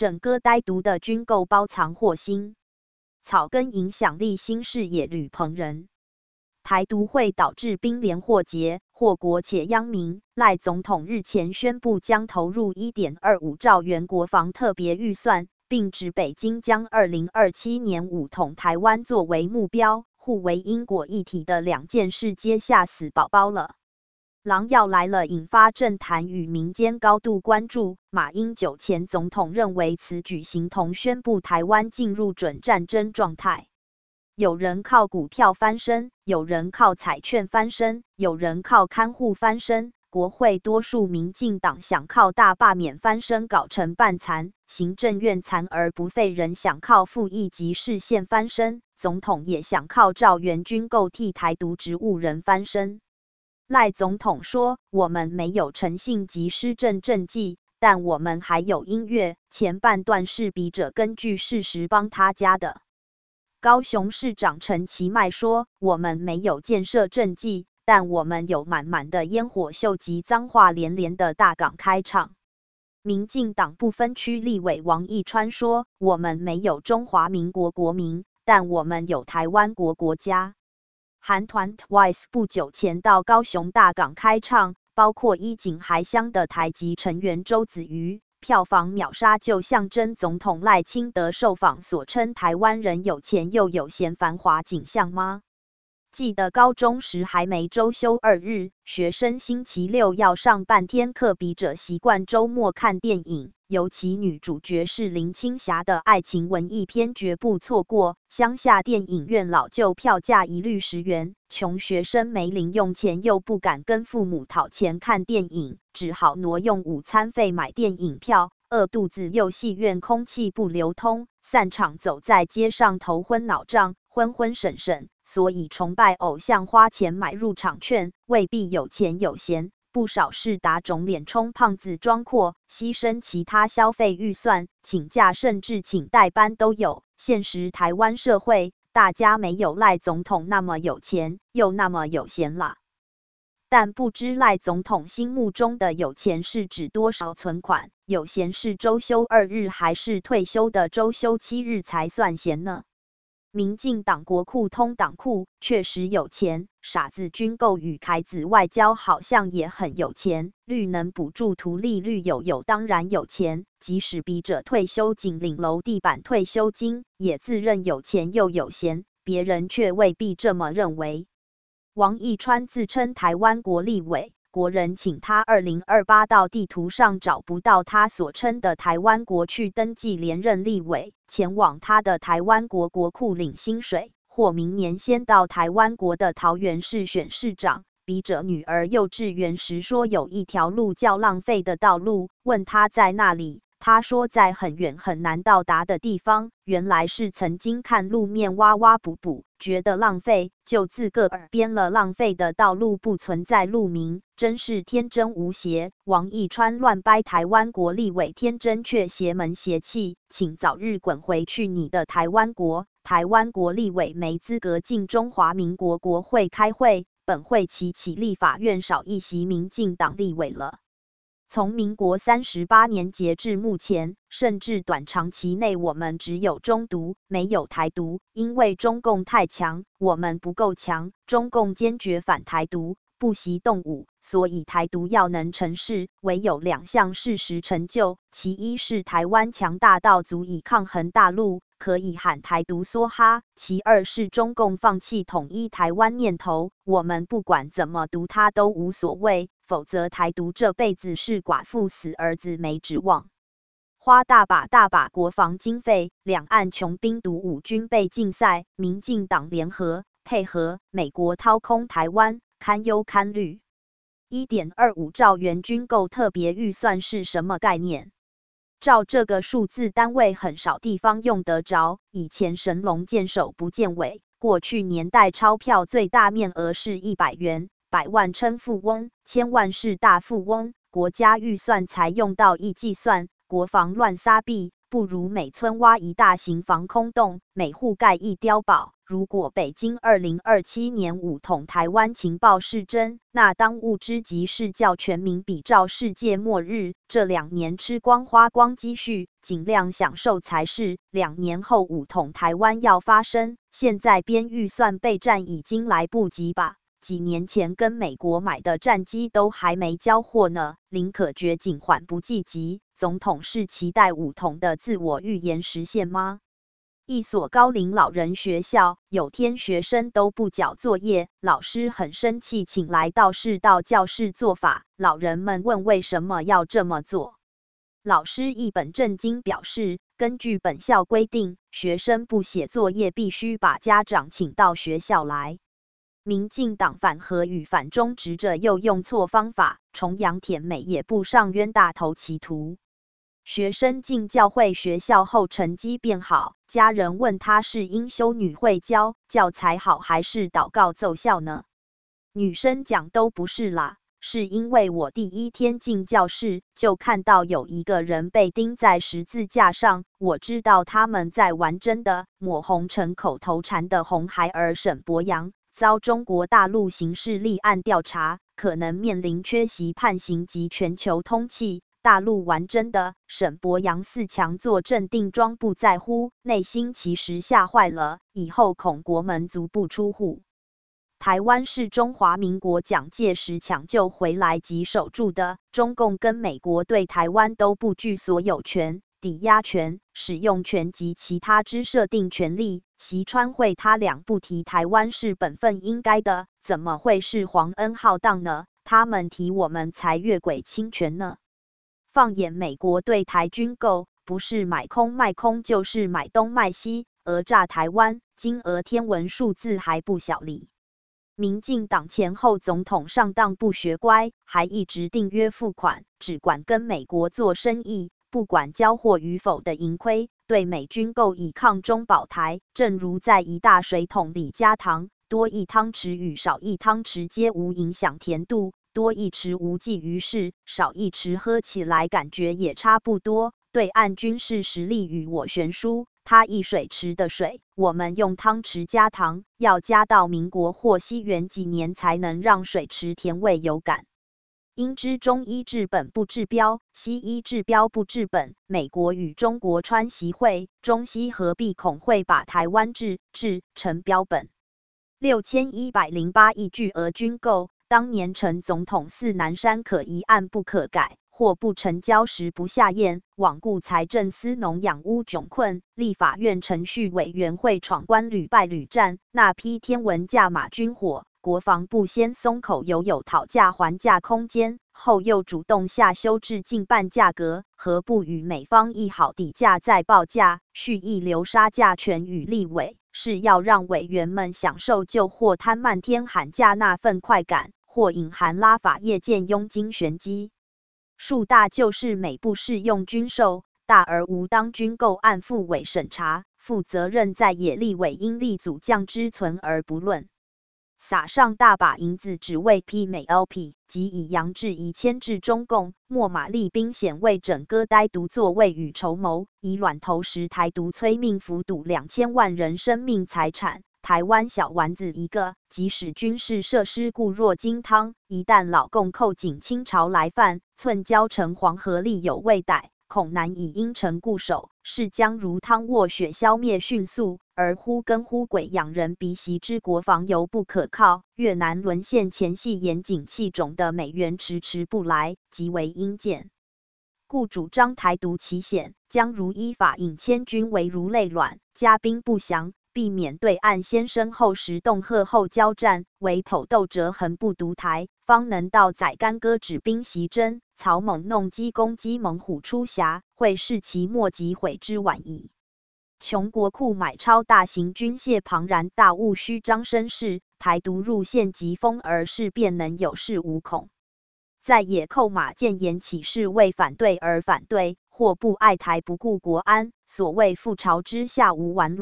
整个歹毒的军购包藏祸心。草根影响力新视野吕鹏仁。台独会导致兵连祸结，祸国且殃民。赖总统日前宣布将投入 1.25 兆元国防特别预算，并指北京将2027年武统台湾作为目标，互为因果一体的两件事皆吓死宝宝了。狼要来了引发政坛与民间高度关注。马英九前总统认为此举形同宣布台湾进入准战争状态。有人靠股票翻身，有人靠彩券翻身，有人靠看护翻身。国会多数民进党想靠大罢免翻身搞成半残，行政院残而不废人想靠复议及释宪翻身，总统也想靠兆元军购替台独植物人翻身。赖总统说，我们没有诚信及施政政绩，但我们还有音乐，前半段是笔者根据事实帮他加的。高雄市长陈其迈说，我们没有建设政绩，但我们有满满的烟火秀及脏话连连的大港开唱。民进党不分区立委王义川说，我们没有中华民国国民，但我们有台湾国家。韩团 TWICE 不久前到高雄大港开唱，包括衣锦还乡的台籍成员周子瑜。票房秒杀就象征总统赖清德受访所称台湾人有钱又有闲繁华景象吗？记得高中时还没周休2日，学生星期六要上半天课，笔者习惯周末看电影，尤其女主角是林青霞的爱情文艺片绝不错过。乡下电影院老旧票价一律10元，穷学生没零用钱又不敢跟父母讨钱看电影，只好挪用午餐费买电影票，饿肚子又戏院空气不流通，散场走在街上头昏脑胀，昏昏沈沈。所以崇拜偶像花钱买入场券，未必有钱有闲，不少是打肿脸充胖子装阔，牺牲其他消费预算，请假甚至请代班都有。现实台湾社会，大家没有赖总统那么有钱，又那么有闲啦。但不知赖总统心目中的有钱是指多少存款，有闲是周休2日还是退休的周休7日才算闲呢？民进党国库通党库确实有钱，傻子军购与凯子外交好像也很有钱，绿能补助图利绿友当然有钱，即使笔者退休仅领楼地板退休金，也自认有钱又有闲，别人却未必这么认为。王义川自称台湾国立委，国人请他2028到地图上找不到他所称的台湾国去登记连任立委，前往他的台湾国国库领薪水，或明年先到台湾国的桃园市选市长。笔者女儿幼稚园时说有一条路叫浪费的道路，问他在哪里，他说在很远很难到达的地方，原来是曾经看路面挖挖补补，觉得浪费，就自个儿编了浪费的道路不存在路名，真是天真无邪。王义川乱掰台湾国立委天真却邪门邪气，请早日滚回去你的台湾国。台湾国立委没资格进中华民国国会开会，本会期起立法院少一席民进党立委了。从民国38年截至目前，甚至短长期内我们只有中独，没有台独，因为中共太强，我们不够强，中共坚决反台独，不惜动武，所以台独要能成事，唯有2项事实成就，其一是台湾强大到足以抗衡大陆，可以喊台独梭哈，其二是中共放弃统一台湾念头，我们不管怎么独他都无所谓，否则台独这辈子是寡妇死儿子没指望。花大把国防经费，两岸穷兵黩武军备竞赛，民进党联合配合美国掏空台湾，堪忧堪虑。1.25兆元军购特别预算是什么概念？照这个数字单位很少地方用得着，以前神龙见首不见尾，过去年代钞票最大面额是100元，100万称富翁，1000万是大富翁，国家预算才用到1计算，国防乱撒币， 不如每村挖一大型防空洞，每户盖一碉堡。如果北京2027年武统台湾情报是真，那当务之急是叫全民比照世界末日，这2年吃光花光积蓄，尽量享受才是。2年后武统台湾要发生，现在编预算备战已经来不及吧？几年前跟美国买的战机都还没交货呢，林可觉紧缓不济急。总统是期待武统的自我预言实现吗？一所高龄老人学校，有天学生都不交作业，老师很生气，请来道士到教室做法。老人们问为什么要这么做，老师一本正经表示，根据本校规定，学生不写作业必须把家长请到学校来。民进党反核与反中执着又用错方法，重阳甜美也不上冤大头歧途。学生进教会学校后成绩变好，家人问他是因修女会教材好还是祷告奏效呢？女生讲都不是啦，是因为我第一天进教室就看到有一个人被钉在十字架上，我知道他们在玩真的。抹红成口头禅的红孩儿沈伯洋遭中国大陆刑事立案调查，可能面临缺席判刑及全球通缉。大陆玩真的，沈伯洋4强作镇定装不在乎，内心其实吓坏了，以后恐国门足不出户。台湾是中华民国蒋介石抢救回来及守住的，中共跟美国对台湾都不具所有权、抵押权、使用权及其他之设定权利。习川会他俩不提台湾是本分应该的，怎么会是皇恩浩荡呢？他们提我们才越轨侵权呢。放眼美国对台军购，不是买空卖空，就是买东卖西，讹诈台湾，金额天文数字还不小哩。民进党前后总统上当不学乖，还一直订约付款，只管跟美国做生意，不管交货与否的盈亏，对美军购以抗中保台，正如在一大水桶里加糖，多一汤匙与少一汤匙皆无影响甜度。多一匙无济于事，少一匙喝起来感觉也差不多。对岸军事实力与我悬殊，他一水匙的水，我们用汤匙加糖，要加到民国或西元几年才能让水匙甜味有感。应知中医治本不治标，西医治标不治本。美国与中国川习会，中西合璧恐会把台湾治成标本。6108亿巨额军购。当年陈总统4南山可一案不可改，或不成交时不下咽，罔顾财政司农养污窘困，立法院程序委员会闯关屡败屡战，那批天文价码军火，国防部先松口有讨价还价空间，后又主动下修至近半价格，何不与美方议好底价再报价，蓄意留杀价权与立委，是要让委员们享受旧货摊漫天喊价那份快感，或隐含拉法叶建佣金玄机。数大就是美不适用军售，大而无当军购案复委审查，负责任在野立委应力阻将之存而不论。撒上大把银子只为媲美 LP， 即以洋质疑牵制中共，秣马厉兵显为整个呆独作未雨绸缪，以卵投石台独催命浮赌2000万人生命财产。台湾小丸子一个，即使军事设施固若金汤，一旦老共扣紧清朝来犯，寸交城黄河力有未逮，恐难以因城固守，是将如汤卧雪消灭迅速，而忽跟忽鬼养人鼻息之国防犹不可靠。越南沦陷前夕严谨气种的美元迟迟不来，极为阴见。故主张台独其险，将如依法引千军为如累卵，加兵不降。避免对岸先声后实恫吓后交战，唯剖斗折横不独台，方能到载干戈止兵袭真，草猛弄鸡攻击猛虎出峡，会是其末及悔之晚矣。穷国库买超大型军械庞然大物虚张声势，台独入陷即风而势便能有恃无恐。在野扣马谏言起事为反对而反对，或不爱台不顾国安，所谓覆巢之下无完卵。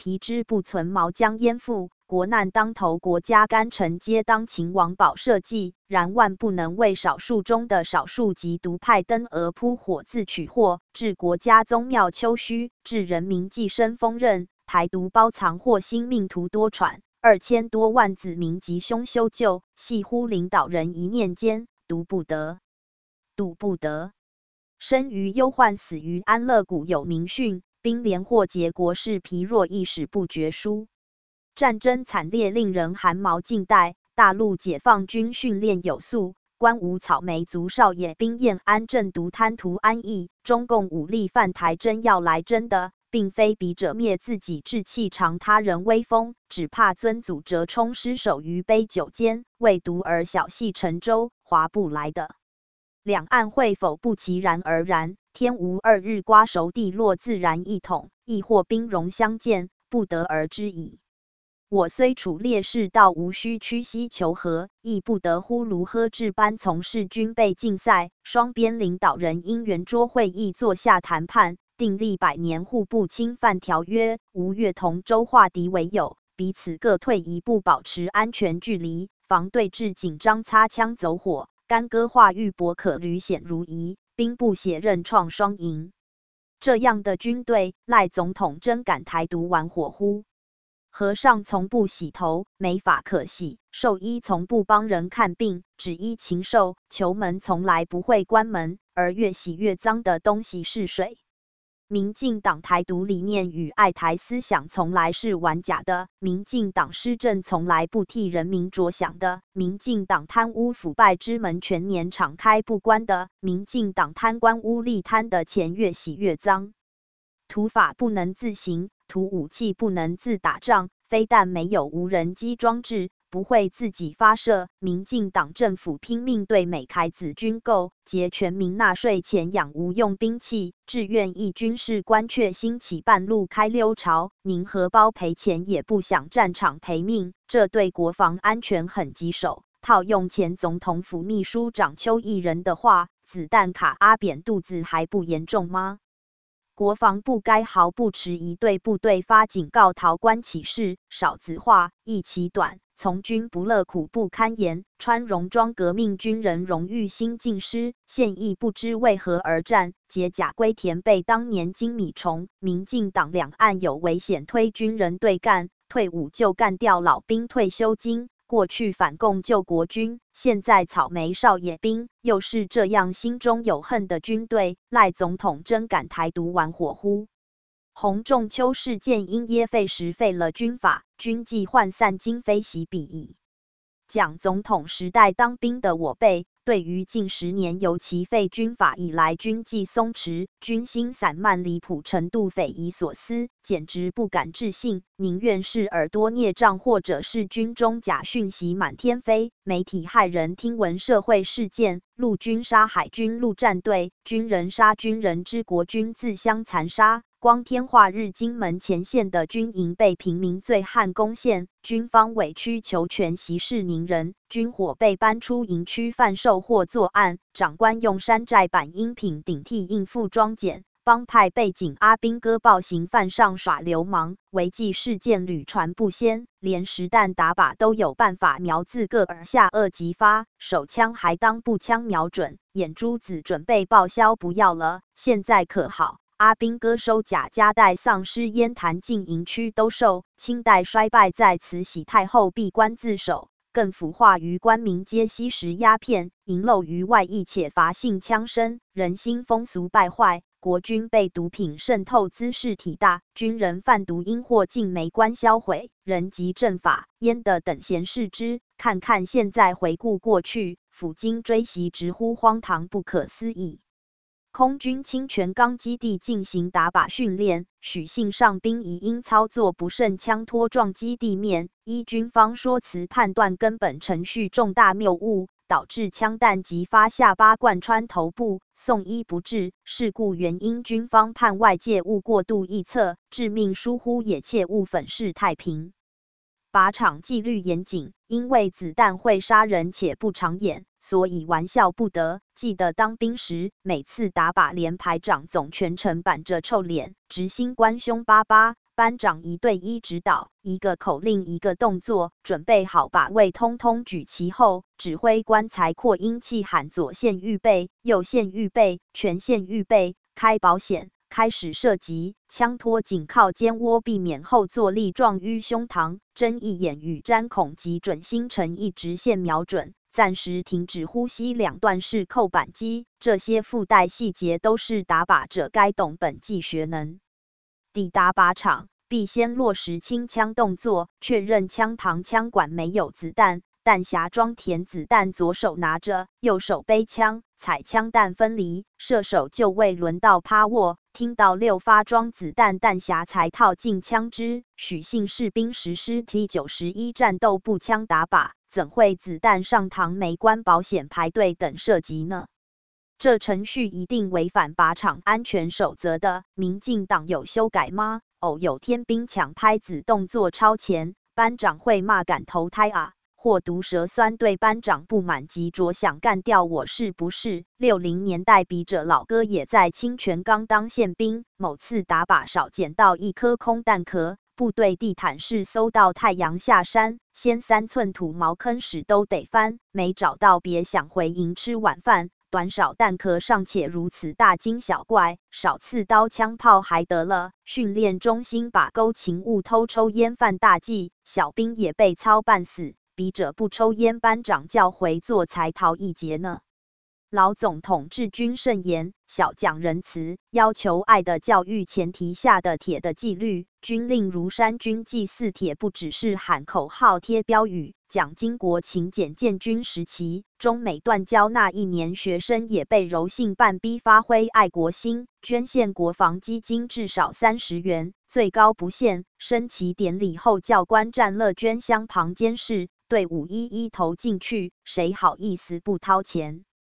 皮之不存，毛将焉附？国难当头，国家干臣皆当勤王保社稷，然万不能为少数中的少数及独派登而扑火自取祸，致国家宗庙丘墟，致人民寄生锋刃，台独包藏祸心，命途多舛。2000多万子民吉凶修旧，系乎领导人一念间，独不得，笃不得。生于忧患，死于安乐，古有名训：兵连祸结，国势疲弱，亦史不绝书。战争惨烈，令人寒毛尽带。大陆解放军训练有素，官无草莓族少爷兵彦安正独贪图安逸。中共武力犯台，真要来真的，并非笔者灭自己志气，长他人威风，只怕尊祖折冲，失守于杯酒间，为独而小戏沉舟，划不来的。两岸会否不其然而然？天无二日瓜熟蒂落，自然一统，亦或兵戎相见，不得而知矣。我虽处劣势，倒无需屈膝求和，亦不得忽如呵至般从事军备竞赛。双边领导人因圆桌会议坐下谈判，订立100年互不侵犯条约，吴越同舟化敌为友，彼此各退一步，保持安全距离，防对峙紧张，擦枪走火，干戈化玉帛，可履险如夷，兵不血刃创双赢。这样的军队，赖总统真敢台独玩火乎？和尚从不洗头，没法可洗；兽医从不帮人看病，只医禽兽；球门从来不会关门，而越洗越脏的东西是水。民进党台独理念与爱台思想从来是玩假的，民进党施政从来不替人民着想的，民进党贪污腐败之门全年敞开不关的，民进党贪官污吏贪的钱越洗越脏。土法不能自行，土武器不能自打仗，非但没有无人机装置，不会自己发射。民进党政府拼命对美凯子军购，劫全民纳税钱养无用兵器，志愿役军事官却兴起半路开溜潮，宁荷包赔钱也不想战场赔命，这对国防安全很棘手。套用前总统府秘书长邱毅人的话，子弹卡阿扁肚子还不严重吗？国防部该毫不迟疑对部队发警告，逃官启事，少子化，役期短，从军不乐，苦不堪言。穿戎装革命军人荣誉新尽失，现役不知为何而战，解甲归田被当年金米虫。民进党两岸有危险，推军人对干，退伍就干掉老兵退休金。过去反共救国军，现在草莓少爷兵，又是这样心中有恨的军队，赖总统真敢台独玩火乎？洪仲丘事件因噎废时废了军法，军纪涣散，今非昔比矣。蒋总统时代当兵的我辈，对于近10年尤其废军法以来军纪松弛、军心散漫离谱程度匪夷所思，简直不敢置信，宁愿是耳朵孽障，或者是军中假讯息满天飞，媒体骇人听闻社会事件，陆军杀海军陆战队，军人杀军人之国军自相残杀。光天化日，金门前线的军营被平民醉汉攻陷，军方委曲求全，息事宁人，军火被搬出营区贩售或作案，长官用山寨版音频顶替应付装检，帮派背景阿兵哥暴行犯上耍流氓，违纪事件屡传不鲜，连实弹打靶都有办法瞄自个儿下颚击发，手枪还当步枪瞄准，眼珠子准备报销不要了。现在可好，阿兵哥收假夹带丧尸烟弹进营区兜售，清代衰败在慈禧太后闭关自首，更腐化于官民皆吸食鸦片，淫漏于外役且乏性枪声，人心风俗败坏，国军被毒品渗透姿势体大，军人贩毒因祸竟没官销毁，人及政法焉得等闲视之？看看现在，回顾过去，抚今追昔，直呼荒唐不可思议。空军清泉岗基地进行打靶训练，许姓上兵疑因操作不慎枪托撞击地面，依军方说辞判断根本程序重大谬误，导致枪弹击发下巴贯穿头部，送医不治。事故原因军方判外界勿过度臆测，致命疏忽也切勿粉饰太平。靶场纪律严谨，因为子弹会杀人且不长眼，所以玩笑不得。记得当兵时，每次打靶连排长总全程板着臭脸，执行官凶巴巴， 班长1对1指导，一个口令一个动作，准备好把位通通举齐后，指挥官才扩音器喊左线预备，右线预备，全线预备，开保险，开始射击，枪托紧靠肩窝，避免后坐力撞淤胸膛，睁一眼与瞻孔及准星辰一直线瞄准，暂时停止呼吸两段式扣扳机，这些附带细节都是打靶者该懂本技学能。抵达靶场，必先落实清枪动作，确认枪膛枪管没有子弹，弹匣装填子弹，左手拿着，右手背枪，采枪弹分离，射手就位轮到趴卧，听到6发装子弹弹匣才套进枪支。许姓士兵实施 T91 战斗步枪打靶，怎会子弹上膛没关保险排队等射击呢？这程序一定违反靶场安全守则的，民进党有修改吗？有天兵抢拍子动作超前，班长会骂赶投胎啊！或毒舌酸对班长不满及着想干掉我是不是？60年代笔者老哥也在清泉岗当宪兵，某次打靶少捡到一颗空弹壳，部队地毯式搜到太阳下山，先3寸土茅坑屎都得翻，没找到别想回营吃晚饭。短少弹壳尚且如此大惊小怪，少刺刀枪炮还得了。训练中心把勾勤务偷抽烟犯大忌，小兵也被操办死。笔者不抽烟，班长叫回座才逃一劫呢。老总统治军甚严，小讲仁慈，要求爱的教育前提下的铁的纪律。军令如山，军纪似铁，不只是喊口号贴标语。蒋经国勤俭建军时期，中美断交那一年，学生也被柔性办逼发挥爱国心，捐献国防基金至少30元，最高不限。升旗典礼后，教官站乐捐箱旁监视，队伍一一投进去，谁好意思不掏钱？